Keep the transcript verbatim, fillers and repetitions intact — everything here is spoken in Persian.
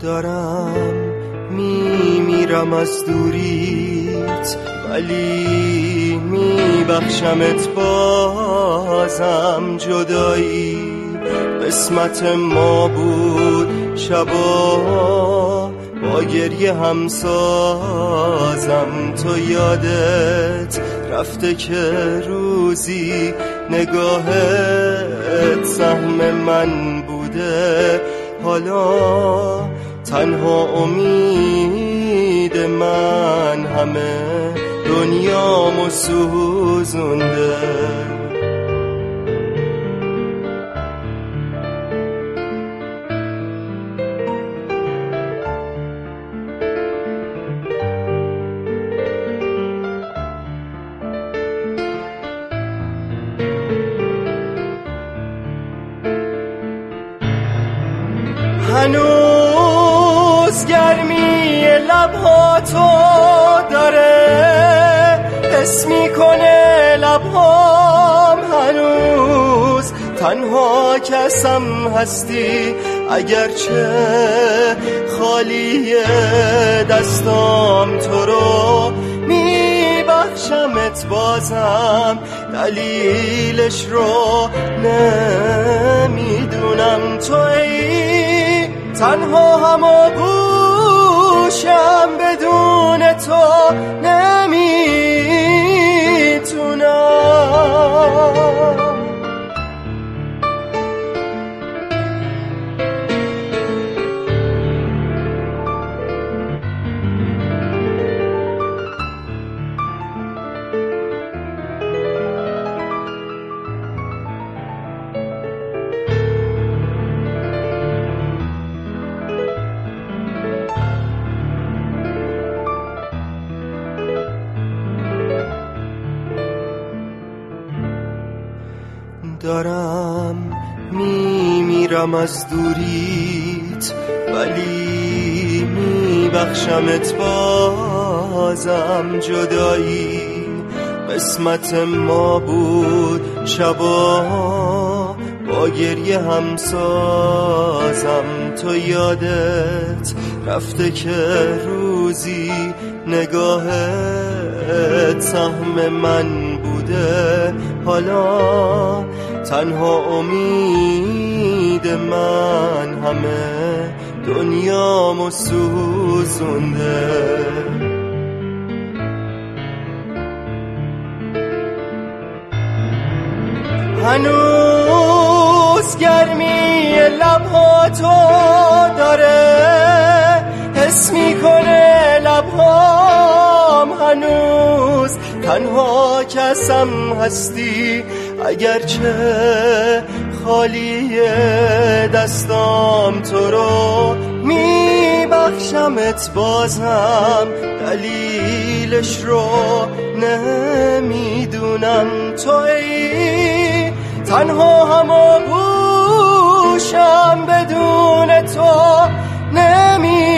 دارم میمیرم از دوریت، ولی میبخشمت بازم. جدایی قسمت ما بود، شبا با گریه همسازم. تو یادت رفته که روزی نگاهت سهم من بوده، حالا تنها امید من همه دنیامو سوزونده. هنوز گرمی لبهاتو داره، حس میکنه لبهام هنوز. تنها کسم هستی اگرچه خالی دستام، تو رو میبخشمت بازم. دلیلش رو نمیدونم، تو ای تنها همو گوشم، بدون تو نمیتونم. دارم میمیرم از دوریت، ولی میبخشمت بازم. جدایی قسمت ما بود، شبا با گریه همسازم. تو یادت رفته که روزی نگاهت سهم من بوده، حالا تنها امید من همه دنیامو سوزونده. هنوز گرمی لبهاتو داره، حس میکنه لبهام هنوز. تنها کسم هستی اگرچه خالی دستام، تو رو میبخشمت بازم. دلیلش رو نمیدونم، تو ای تنها همو گوشم، بدون تو نمیدونم.